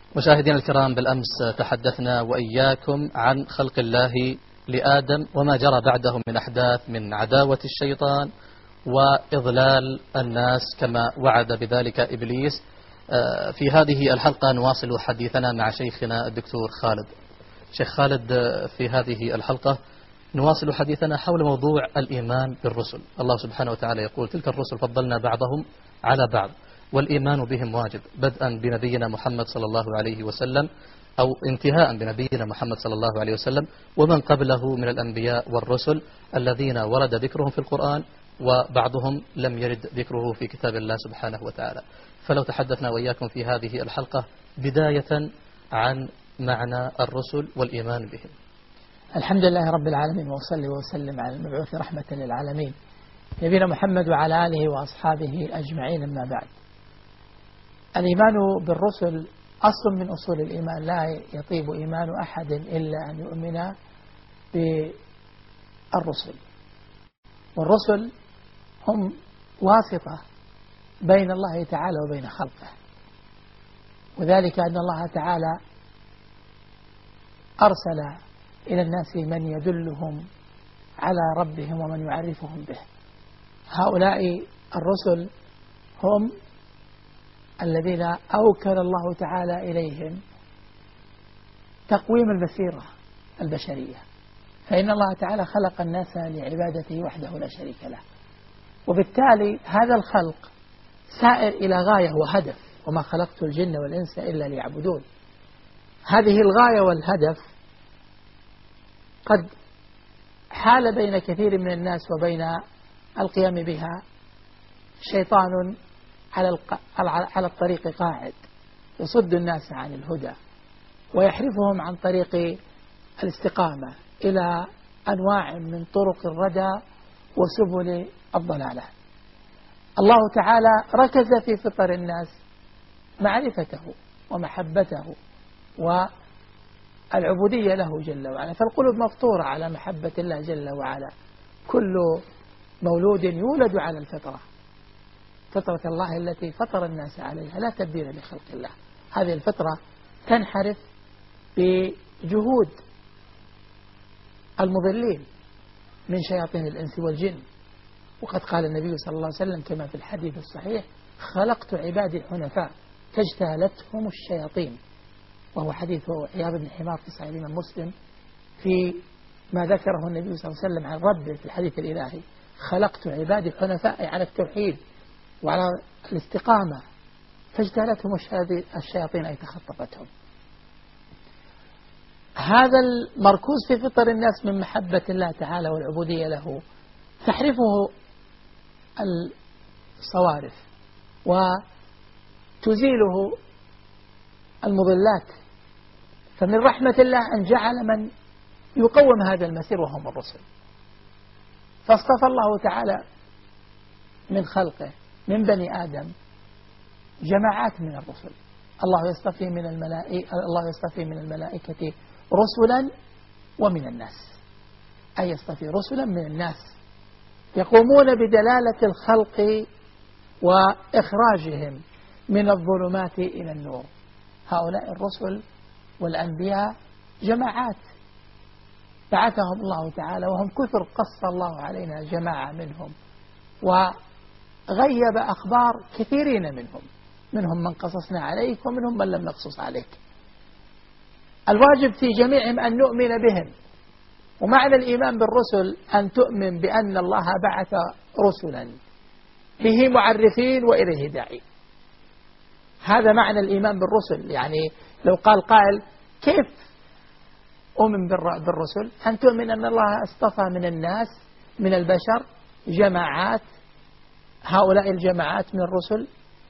مشاهدينا الكرام، بالأمس تحدثنا وإياكم عن خلق الله لآدم وما جرى بعده من أحداث من عداوة الشيطان وإضلال الناس كما وعد بذلك إبليس. في هذه الحلقة نواصل حديثنا مع شيخنا الدكتور خالد. شيخ خالد، في هذه الحلقة نواصل حديثنا حول موضوع الإيمان بالرسل. الله سبحانه وتعالى يقول: تلك الرسل فضلنا بعضهم على بعض والإيمان بهم واجب، بدءا بنبينا محمد صلى الله عليه وسلم أو انتهاء بنبينا محمد صلى الله عليه وسلم ومن قبله من الأنبياء والرسل الذين ورد ذكرهم في القرآن وبعضهم لم يرد ذكره في كتاب الله سبحانه وتعالى. فلو تحدثنا وإياكم في هذه الحلقة بداية عن معنى الرسل والإيمان بهم. الحمد لله رب العالمين، وصلي وسلم على المبعوث رحمة للعالمين نبينا محمد وعلى آله وأصحابه أجمعين. أما بعد، الإيمان بالرسل أصل من أصول الإيمان، لا يطيب إيمان أحد إلا أن يؤمن بالرسل. والرسل هم واسطة بين الله تعالى وبين خلقه، وذلك أن الله تعالى أرسل إلى الناس من يدلهم على ربهم ومن يعرفهم به. هؤلاء الرسل هم الذين أوكل الله تعالى إليهم تقويم البصيرة البشرية، فإن الله تعالى خلق الناس لعبادته وحده لا شريك له، وبالتالي هذا الخلق سائر إلى غاية وهدف: وما خلقت الجن والإنس إلا ليعبدون. هذه الغاية والهدف قد حال بين كثير من الناس وبين القيام بها شيطان على الطريق قاعد يصد الناس عن الهدى ويحرفهم عن طريق الاستقامة إلى أنواع من طرق الردى وسبل الضلالة. الله تعالى ركز في فطر الناس معرفته ومحبته والعبودية له جل وعلا، فالقلوب مفطورة على محبة الله جل وعلا. كل مولود يولد على الفطرة، فطرة الله التي فطر الناس عليها، لا تبديل لخلق الله. هذه الفطرة تنحرف بجهود المضلين من شياطين الإنس والجن. وقد قال النبي صلى الله عليه وسلم كما في الحديث الصحيح: خلقت عبادي حنفاء فاجتالتهم الشياطين. وهو حديث عياض بن حمار في صحيح الإمام مسلم في ما ذكره النبي صلى الله عليه وسلم عن ربه في الحديث الإلهي: خلقت عبادي حنفاء، على التوحيد وعلى الاستقامة، فاجتالتهم الشياطين أي تخطفتهم. هذا المركوز في فطر الناس من محبة الله تعالى والعبودية له تحرفه الصوارف وتزيله المضلات. فمن رحمة الله أن جعل من يقوم هذا المسير وهم الرسل، فاصطفى الله تعالى من خلقه من بني آدم جماعات من الرسل. الله يصطفي من الملائكة رسلا ومن الناس، أي يصطفي رسلا من الناس يقومون بدلالة الخلق وإخراجهم من الظلمات إلى النور. هؤلاء الرسل والأنبياء جماعات بعثهم الله تعالى، وهم كثر قص الله علينا جماعة منهم وغيب أخبار كثيرين منهم من قصصنا عليك ومنهم من لم نقصص عليك. الواجب في جميعهم أن نؤمن بهم. ومعنى الإيمان بالرسل أن تؤمن بأن الله بعث رسلا به معرفين وإليه داعين. هذا معنى الإيمان بالرسل. يعني لو قال قائل: كيف أؤمن بالرسل؟ أن تؤمن أن الله اصطفى من الناس من البشر جماعات، هؤلاء الجماعات من الرسل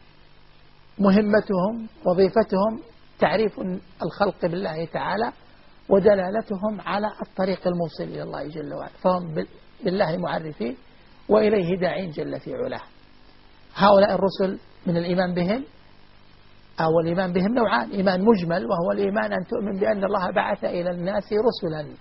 مهمتهم وظيفتهم تعريف الخلق بالله تعالى ودلالتهم على الطريق الموصل إلى الله جل وعلا، فهم بالله معرفين وإليه داعين جل في علاه. هؤلاء الرسل من الإيمان بهم، أو الإيمان بهم نوعان: إيمان مجمل وهو الإيمان أن تؤمن بأن الله بعث إلى الناس رسلا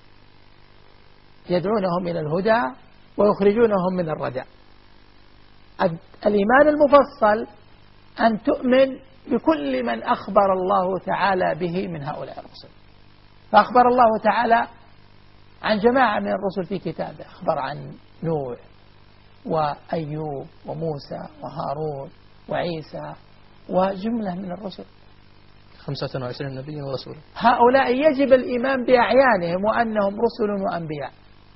يدعونهم إلى الهدى ويخرجونهم من الردى. الإيمان المفصل أن تؤمن بكل من أخبر الله تعالى به من هؤلاء الرسل. فأخبر الله تعالى عن جماعة من الرسل في كتابه، أخبر عن نوح وأيوب وموسى وهارون وعيسى وجملة من الرسل، 25 نبيا ورسولا. هؤلاء يجب الإيمان بأعيانهم وأنهم رسل وأنبياء،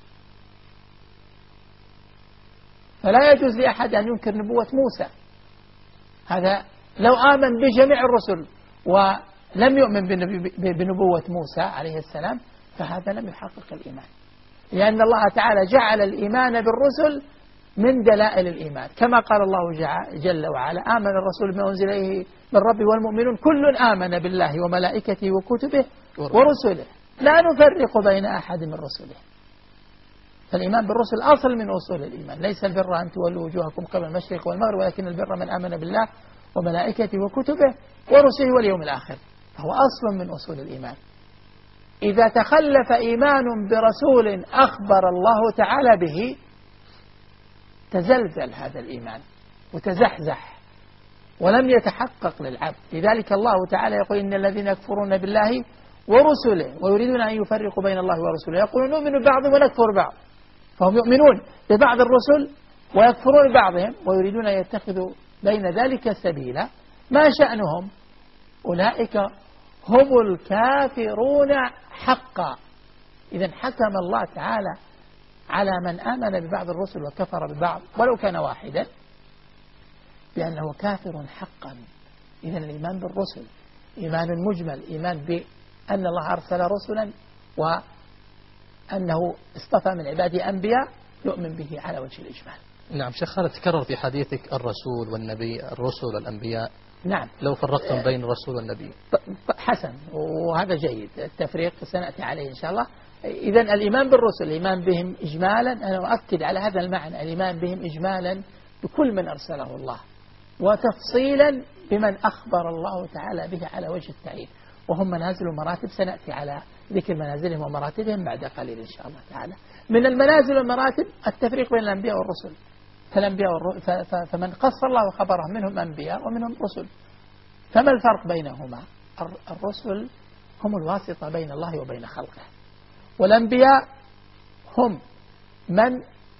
فلا يجوز لأحد أن ينكر نبوة موسى. هذا لو آمن بجميع الرسل ولم يؤمن بنبوة موسى عليه السلام فهذا لم يحقق الإيمان، لأن الله تعالى جعل الإيمان بالرسل من دلائل الإيمان، كما قال الله جل وعلا: آمن الرسول بما أنزل إليه من ربه والمؤمنون كل آمن بالله وملائكته وكتبه ورسله لا نفرق بين أحد من رسله. فالإيمان بالرسل أصل من أصول الإيمان. ليس البر أن تولوا وجوهكم قبل المشرق والمغرب ولكن البر من آمن بالله وملائكته وكتبه ورسله واليوم الآخر، فهو أصل من أصول الإيمان. إذا تخلف إيمان برسول أخبر الله تعالى به تزلزل هذا الإيمان وتزحزح ولم يتحقق للعبد. لذلك الله تعالى يقول: إن الذين يكفرون بالله ورسله ويريدون أن يفرقوا بين الله ورسله يقولون نؤمن ببعض ونكفر ببعض. فهم يؤمنون ببعض الرسل ويكفرون ببعضهم ويريدون أن يتخذوا بين ذلك سبيلا. ما شأنهم؟ أولئك هم الكافرون حقا. إذن حكم الله تعالى على من آمن ببعض الرسل وكفر ببعض ولو كان واحدا بأنه كافر حقا. إذن الإيمان بالرسل إيمان مجمل، إيمان بأن الله أرسل رسلا وأنه اصطفى من عباده أنبياء يؤمن به على وجه الإجمال. نعم شيخ خالد، تكرر في حديثك الرسول والنبي، الرسل والأنبياء. نعم. لو فرقتم بين الرسول والنبي. حسن، وهذا جيد، التفريق سنأتي عليه إن شاء الله. إذن الإيمان بالرسل الإيمان بهم إجمالا، أنا أؤكد على هذا المعنى، الإيمان بهم إجمالا بكل من أرسله الله، وتفصيلا بمن أخبر الله تعالى به على وجه التعيين، وهم منازل ومراتب. سنأتي على ذكر منازلهم ومراتبهم بعد قليل إن شاء الله تعالى. من المنازل والمراتب التفريق بين الأنبياء والرسل. فمن قص الله خبره منهم أنبياء ومنهم رسل. فما الفرق بينهما؟ الرسل هم الواسطة بين الله وبين خلقه، والأنبياء هم من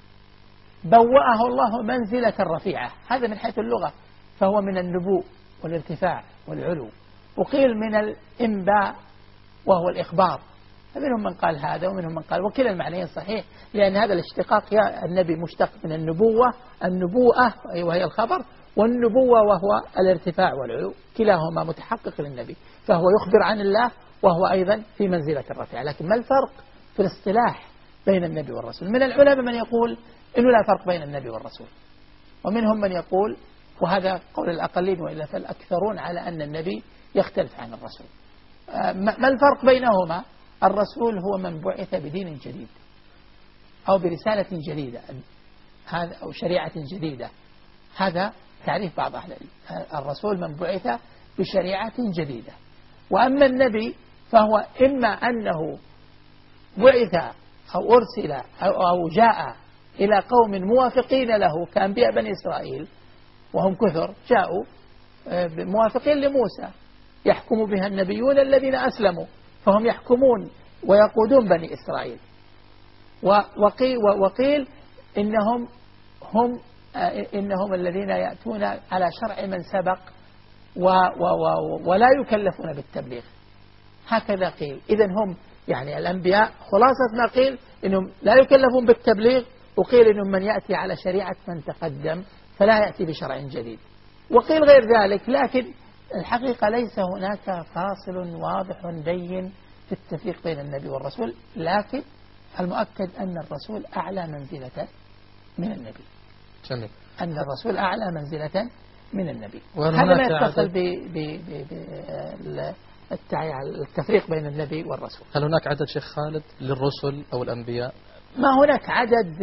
بوأه الله منزلة رفيعة. هذا من حيث اللغة، فهو من النبوء والارتفاع والعلو، وقيل من الإنباء وهو الإخبار. فمنهم من قال هذا ومنهم من قال، وكلا المعنيين صحيح، لأن هذا الاشتقاق يا النبي مشتق من النبوة، النبوءة وهي الخبر، والنبوة وهو الارتفاع والعلو، كلاهما متحقق للنبي، فهو يخبر عن الله وهو أيضا في منزلة الرفيع. لكن ما الفرق في الاصطلاح بين النبي والرسول؟ من العلماء من يقول إنه لا فرق بين النبي والرسول، ومنهم من يقول، وهذا قول الأقلين وإلا فالأكثرون، على أن النبي يختلف عن الرسول. ما الفرق بينهما؟ الرسول هو من بعث بدين جديد أو برسالة جديدة، هذا أو شريعة جديدة. هذا تعريف بعض أهل العلم. الرسول من بعث بشريعة جديدة. وأما النبي فهو إما أنه بعث أو أرسل أو جاء إلى قوم موافقين له كأنبياء بني إسرائيل، وهم كثر جاءوا موافقين لموسى، يحكم بها النبيون الذين أسلموا، فهم يحكمون ويقودون بني إسرائيل. وقيل إنهم الذين يأتون على شرع من سبق ولا يكلفون بالتبليغ، هكذا قيل. إذن هم يعني الأنبياء خلاصة ما قيل إنهم لا يكلفون بالتبليغ، وقيل إنهم من يأتي على شريعة من تقدم فلا يأتي بشرع جديد، وقيل غير ذلك. لكن الحقيقة ليس هناك فاصل واضح بين في التفريق بين النبي والرسول، لكن المؤكد أن الرسول أعلى منزلة من النبي. جميل. أن الرسول أعلى منزلة من النبي. هذا ما يتصل بالتفريق بين النبي والرسول. هل هناك عدد شيخ خالد للرسل أو الأنبياء؟ ما هناك عدد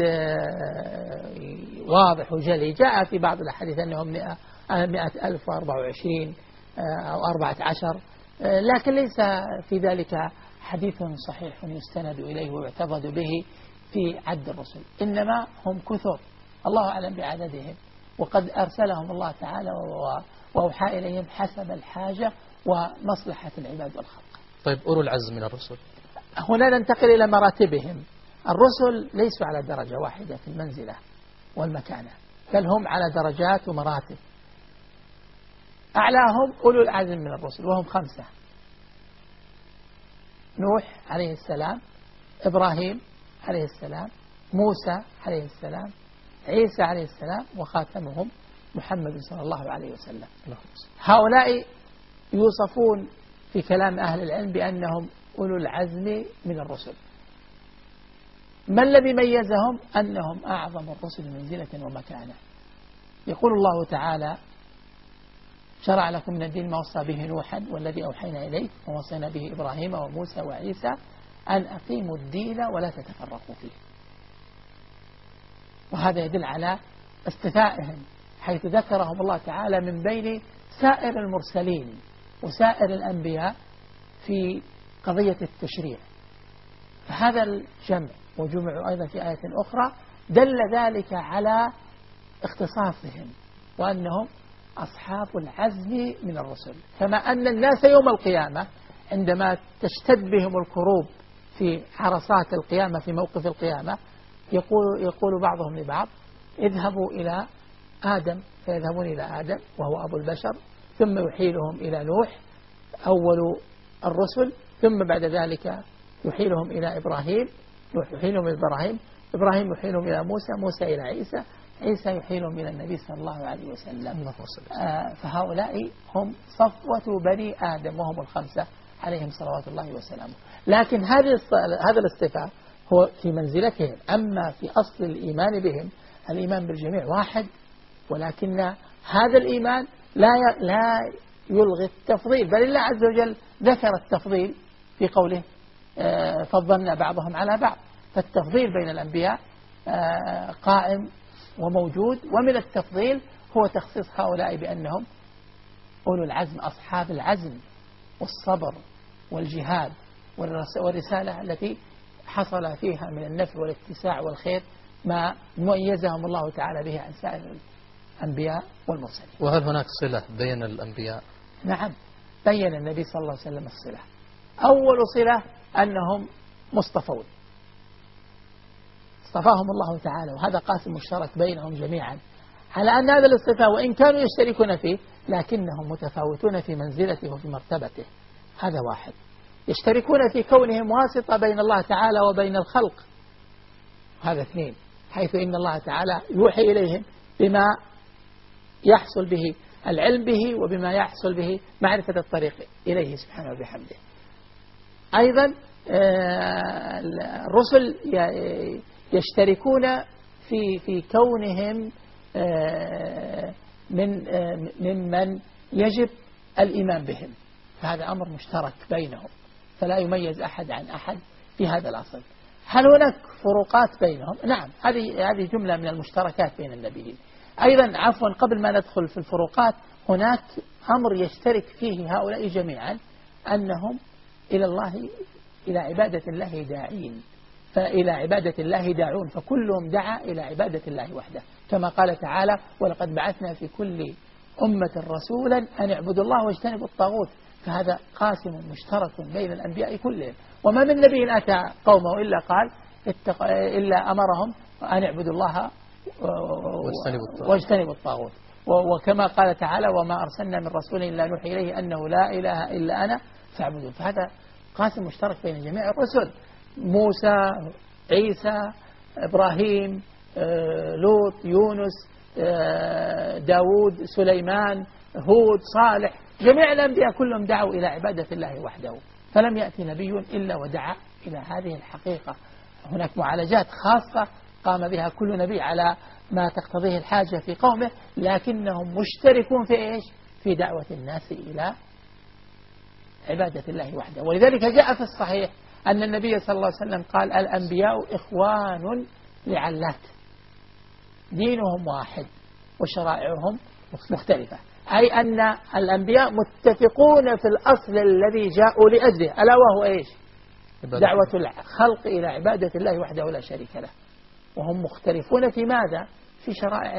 واضح وجلي. جاء في بعض الأحاديث أنهم 100,024 أو 14، لكن ليس في ذلك حديث صحيح يستند إليه ويعتقد به في عد الرسل، إنما هم كثر، الله أعلم بعددهم، وقد أرسلهم الله تعالى وأوحى إليهم حسب الحاجة ومصلحة العباد والخلق. طيب أولو العزم من الرسل، هنا ننتقل إلى مراتبهم. الرسل ليسوا على درجة واحدة في المنزلة والمكانة، بل هم على درجات ومراتب. أعلاهم أولو العزم من الرسل وهم 5: نوح عليه السلام، إبراهيم عليه السلام، موسى عليه السلام، عيسى عليه السلام، وخاتمهم محمد صلى الله عليه وسلم. هؤلاء يوصفون في كلام أهل العلم بأنهم أولو العزم من الرسل. ما الذي ميزهم؟ أنهم أعظم الرسل منزلة ومكانة. يقول الله تعالى: شرع لكم من الدين ما وصى به نوحا والذي أوحينا إليك ووصينا به إبراهيم وموسى وعيسى أن أقيموا الدين ولا تتفرقوا فيه. وهذا يدل على استثائهم، حيث ذكرهم الله تعالى من بين سائر المرسلين وسائر الأنبياء في قضية التشريع. فهذا الجمع، وجمعوا أيضا في آية أخرى، دل ذلك على اختصاصهم وأنهم أصحاب العزم من الرسل. كما أن الناس يوم القيامة عندما تشتد بهم الكروب في عرصات القيامة في موقف القيامة يقول بعضهم لبعض: اذهبوا إلى آدم، فيذهبون إلى آدم وهو أبو البشر، ثم يحيلهم إلى نوح أول الرسل، ثم بعد ذلك يحيلهم إلى إبراهيم، نوح يحيلهم إلى إبراهيم يحيلهم إلى موسى، موسى إلى عيسى، عيسى يحيلهم إلى النبي صلى الله عليه وسلم. فهؤلاء هم صفوة بني آدم وهم 5 عليهم صلوات الله وسلامه. لكن هذا الاصطفاء هو في منزلتهم. أما في أصل الإيمان بهم، الإيمان بالجميع واحد، ولكن هذا الإيمان لا يلغي التفضيل، بل الله عز وجل ذكر التفضيل في قوله: فضلنا بعضهم على بعض. فالتفضيل بين الأنبياء قائم وموجود. ومن التفضيل هو تخصيص هؤلاء بأنهم أولو العزم، أصحاب العزم والصبر والجهاد والرسالة التي حصل فيها من النفع والاتساع والخير ما ميزهم الله تعالى به عن سائر الأنبياء والمرسلين. وهل هناك صلة بين الأنبياء؟ نعم، بين النبي صلى الله عليه وسلم الصلة. أول صلة أنهم مصطفون، اصطفاهم الله تعالى، وهذا قاسم مشترك بينهم جميعا، على أن هذا الاصطفاء وإن كانوا يشتركون فيه لكنهم متفاوتون في منزلته وفي مرتبته. هذا واحد. يشتركون في كونهم واسطة بين الله تعالى وبين الخلق. هذا 2، حيث إن الله تعالى يوحي إليهم بما يحصل به العلم به وبما يحصل به معرفة الطريق إليه سبحانه وبحمده. أيضا الرسل يشتركون في كونهم ممن يجب الإيمان بهم، فهذا أمر مشترك بينهم، فلا يميز أحد عن أحد في هذا الأصل. هل هناك فروقات بينهم؟ نعم، هذه جملة من المشتركات بين النبيين. أيضا قبل ما ندخل في الفروقات، هناك أمر يشترك فيه هؤلاء جميعا، أنهم إلى عبادة الله داعين، فإلى عبادة الله داعون، فكلهم دعا إلى عبادة الله وحده، كما قال تعالى: ولقد بعثنا في كل أمة رسولا أن اعبدوا الله واجتنبوا الطاغوت. فهذا قاسم مشترك بين الأنبياء كلهم، وما من نبي أتى قومه إلا أمرهم أن اعبدوا الله واجتنبوا الطاغوت. وكما قال تعالى: وما أرسلنا من رسول إلا نوحي إليه أنه لا إله إلا أنا فاعبدون. فهذا قاسم مشترك بين جميع الرسل: موسى، عيسى، إبراهيم، لوط، يونس، داود، سليمان، هود، صالح، جميع الأنبياء كلهم دعوا إلى عبادة الله وحده، فلم يأتي نبي إلا ودعا إلى هذه الحقيقة. هناك معالجات خاصة قام بها كل نبي على ما تقتضيه الحاجة في قومه، لكنهم مشتركون في إيش؟ في دعوة الناس إلى عبادة الله وحده. ولذلك جاء في الصحيح أن النبي صلى الله عليه وسلم قال: الأنبياء إخوان لعلات، دينهم واحد وشرائعهم مختلفة، أي أن الأنبياء متفقون في الأصل الذي جاءوا لأجله، ألا وهو إيش؟ دعوة الخلق إلى عبادة الله وحده لا شريك له. وهم مختلفون في ماذا؟ في شرائعهم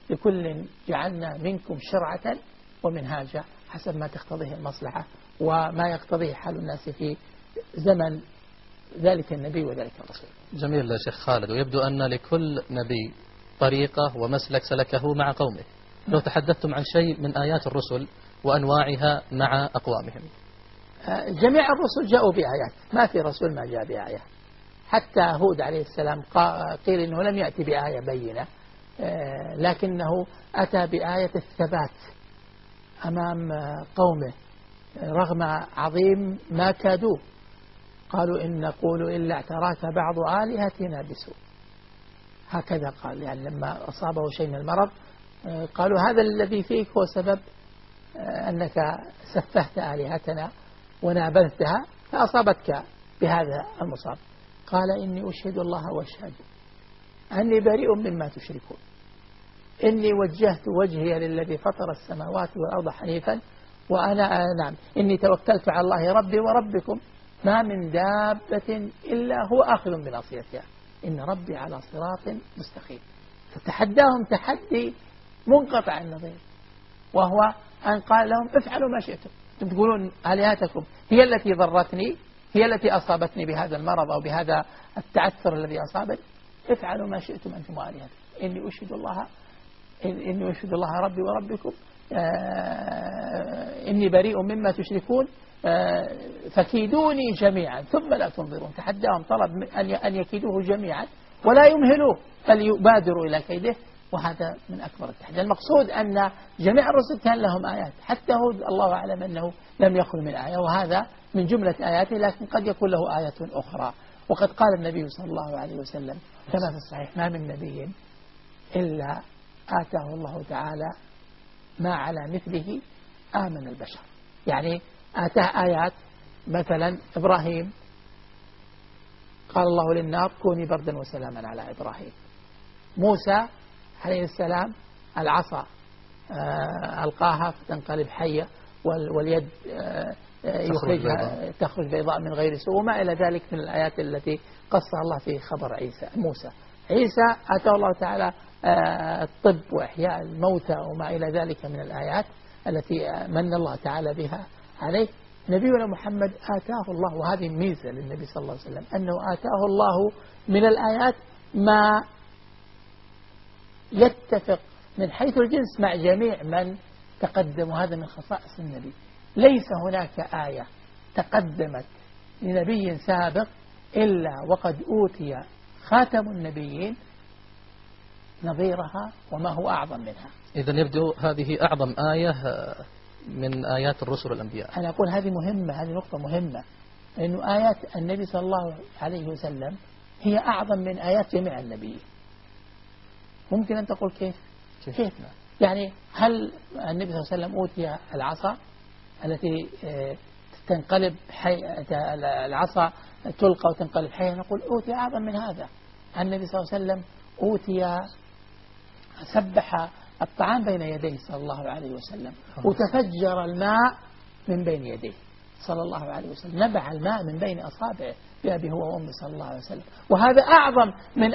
لكل جعلنا منكم شرعة ومنهاجا حسب ما تقتضيه المصلحة وما يقتضيه حال الناس في زمن ذلك النبي وذلك الرسول. جميل يا شيخ خالد. ويبدو أن لكل نبي طريقة ومسلك سلكه مع قومه. لو تحدثتم عن شيء من آيات الرسل وأنواعها مع أقوامهم. جميع الرسل جاءوا بآيات، ما في رسول ما جاء بآية. حتى هود عليه السلام قيل إنه لم يأتي بآية بينة، لكنه أتى بآية الثبات أمام قومه رغم عظيم ما كادوه. قالوا إن نقول إلا اعتراك بعض آلهتنا بسوء، هكذا قال. يعني لما أصابه شيء من المرض قالوا هذا الذي فيك هو سبب أنك سفهت آلهتنا ونابذتها فأصابتك بهذا المصاب. قال إني أشهد الله واشهد أني بريء مما تشركون إني وجهت وجهي للذي فطر السماوات والأرض حنيفا وأنا نعم إني توكلت على الله ربي وربكم ما من دابة إلا هو آخذ بناصيتها إن ربي على صراط مستقيم. فتحداهم تحدي منقطع النظير، وهو أن قال لهم افعلوا ما شئتم. أنتم تقولون آلهتكم هي التي ضرتني، هي التي أصابتني بهذا المرض أو بهذا التعثر الذي أصابني، افعلوا ما شئتم أنتم وآلهتكم إني أشهد الله ربي وربكم إني بريء مما تشركون فكيدوني جميعا ثم لا تنظرون. تحداهم طلب أن يكيدوه جميعا ولا يمهلوه بل يبادروا إلى كيده، وهذا من أكبر التحدي. المقصود أن جميع الرسل كان لهم آيات، حتى هود الله أعلم أنه لم يخل من آية، وهذا من جملة آياته، لكن قد يكون له آية أخرى. وقد قال النبي صلى الله عليه وسلم كما في الصحيح ما من نبي إلا آتاه الله تعالى ما على مثله آمن البشر. يعني آتاه آيات، مثلا إبراهيم قال الله للنار كوني بردا وسلاما على إبراهيم. موسى عليه السلام العصا ألقاها فتنقلب حية واليد تخرج بيضاء من غير سوء وما إلى ذلك من الآيات التي قصها الله في خبر موسى. عيسى آتاه الله تعالى الطب وإحياء الموتى وما إلى ذلك من الآيات التي من الله تعالى بها عليه. نبينا محمد آتاه الله، وهذه ميزة للنبي صلى الله عليه وسلم، أنه آتاه الله من الآيات ما يتفق من حيث الجنس مع جميع من تقدم، وهذا من خصائص النبي. ليس هناك آية تقدمت لنبي سابق إلا وقد أوتي خاتم النبيين نظيرها وما هو أعظم منها. إذن يبدو هذه أعظم آية من آيات الرسل والأنبياء. أنا أقول هذه مهمة، هذه نقطة مهمة، لأنه آيات النبي صلى الله عليه وسلم هي أعظم من آيات جميع النبيين. ممكن أن تقول كيف؟ يعني هل النبي صلى الله عليه وسلم أوتي العصا التي تنقلب العصا تلقى وتنقلب حية؟ نقول أوتي أعظم من هذا. النبي صلى الله عليه وسلم أوتي سبح الطعام بين يديه صلى الله عليه وسلم، وتفجر الماء من بين يديه صلى الله عليه وسلم، نبع الماء من بين أصابعه بأبي هو وأمي صلى الله عليه وسلم. وهذا أعظم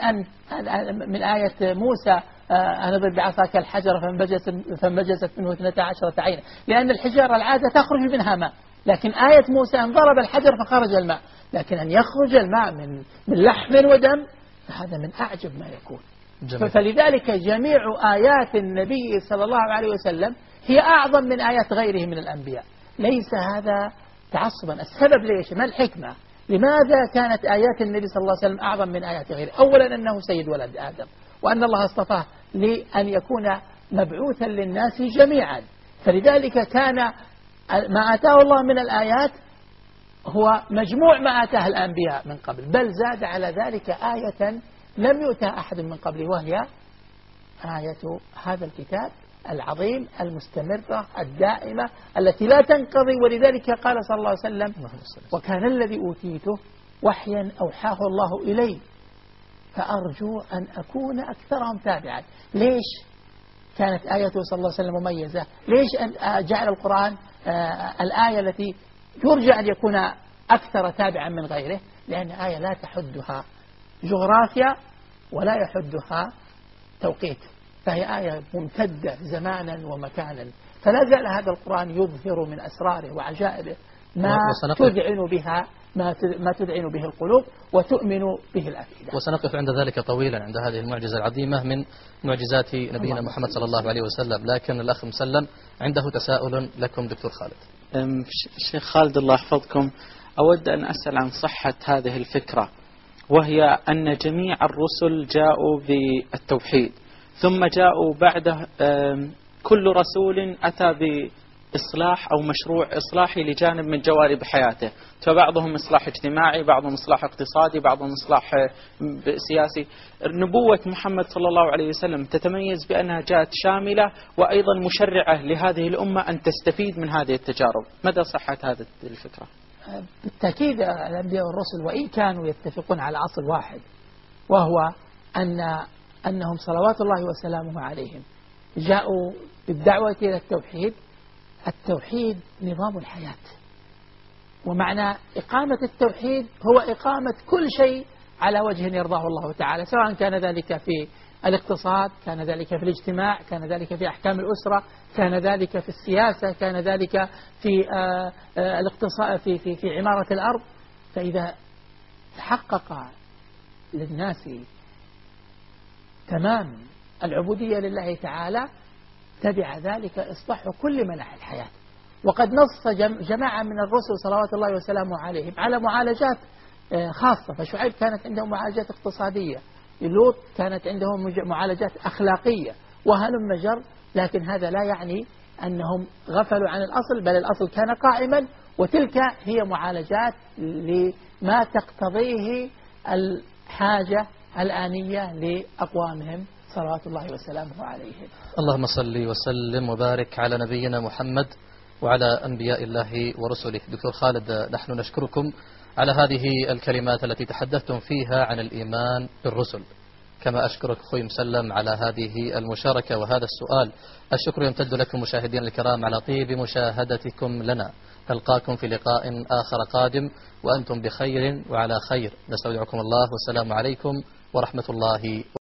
من آية موسى أن اضرب بعصاك الحجر فانبجست منه 12 عينا، لأن الحجارة العادة تخرج منها ماء، لكن آية موسى أن ضرب الحجر فخرج الماء. لكن أن يخرج الماء من لحم ودم فهذا من أعجب ما يكون. فلذلك جميع آيات النبي صلى الله عليه وسلم هي أعظم من آيات غيره من الأنبياء. ليس هذا تعصبا. السبب ليش؟ ما الحكمة؟ لماذا كانت آيات النبي صلى الله عليه وسلم أعظم من آيات غيره؟ أولا أنه سيد ولد آدم، وأن الله اصطفاه لأن يكون مبعوثا للناس جميعا، فلذلك كان ما آتاه الله من الآيات هو مجموع ما آتاه الأنبياء من قبل، بل زاد على ذلك آية لم يؤتها أحد من قبله، وهي آية هذا الكتاب العظيم المستمرة الدائمة التي لا تنقضي. ولذلك قال صلى الله عليه وسلم وكان الذي أوتيته وحيا أوحاه الله إلي فأرجو أن أكون أكثرهم تابعا. ليش كانت آيته صلى الله عليه وسلم مميزة؟ ليش جعل القرآن الآية التي يرجى أن يكون أكثر تابعا من غيره؟ لأن آية لا تحدها جغرافيا ولا يحدها توقيت. فهي آية ممتدة زمانا ومكانا، فلا زال هذا القرآن يظهر من أسراره وعجائبه ما تذعن بها ما تذعن به القلوب وتؤمن به الأفئدة. وسنقف عند ذلك طويلا عند هذه المعجزة العظيمة من معجزات نبينا محمد صلى الله عليه وسلم، لكن الأخ مسلم عنده تساؤل لكم دكتور خالد. شيخ خالد الله يحفظكم، أود أن أسأل عن صحة هذه الفكرة، وهي أن جميع الرسل جاءوا بالتوحيد، ثم جاءوا بعده كل رسول أتى بإصلاح أو مشروع إصلاحي لجانب من جوانب حياته، فبعضهم إصلاح اجتماعي، بعضهم إصلاح اقتصادي، بعضهم إصلاح سياسي. نبوة محمد صلى الله عليه وسلم تتميز بأنها جاءت شاملة وأيضا مشرعة لهذه الأمة أن تستفيد من هذه التجارب. مدى صحة هذه الفكرة؟ بالتأكيد الأنبياء والرسل وإن كانوا يتفقون على أصل واحد، وهو أنهم صلوات الله وسلامه عليهم جاءوا بالدعوة إلى التوحيد. التوحيد نظام الحياة، ومعنى إقامة التوحيد هو إقامة كل شيء على وجه يرضاه الله تعالى، سواء كان ذلك في الاقتصاد، كان ذلك في الاجتماع، كان ذلك في أحكام الأسرة، كان ذلك في السياسة، كان ذلك في الاقتصاد في عمارة الأرض. فإذا تحقق للناس تمام العبودية لله تعالى تبع ذلك إصلاح كل مناحي الحياة. وقد نص جماعة من الرسل صلوات الله وسلامه عليهم على معالجات خاصة، فشعيب كانت عندهم معالجات اقتصادية، لوط كانت عندهم معالجات أخلاقية، وهلم جر. لكن هذا لا يعني أنهم غفلوا عن الأصل، بل الأصل كان قائما، وتلك هي معالجات لما تقتضيه الحاجة الآنية لأقوامهم صلوات الله وسلامه عليهم. اللهم صل وسلم وبارك على نبينا محمد وعلى أنبياء الله ورسله. دكتور خالد، نحن نشكركم على هذه الكلمات التي تحدثتم فيها عن الإيمان بالرسل، كما أشكرك أخوي مسلم على هذه المشاركة وهذا السؤال. الشكر يمتد لكم مشاهدين الكرام على طيب مشاهدتكم لنا. نلقاكم في لقاء آخر قادم وأنتم بخير وعلى خير. نستودعكم الله والسلام عليكم ورحمة الله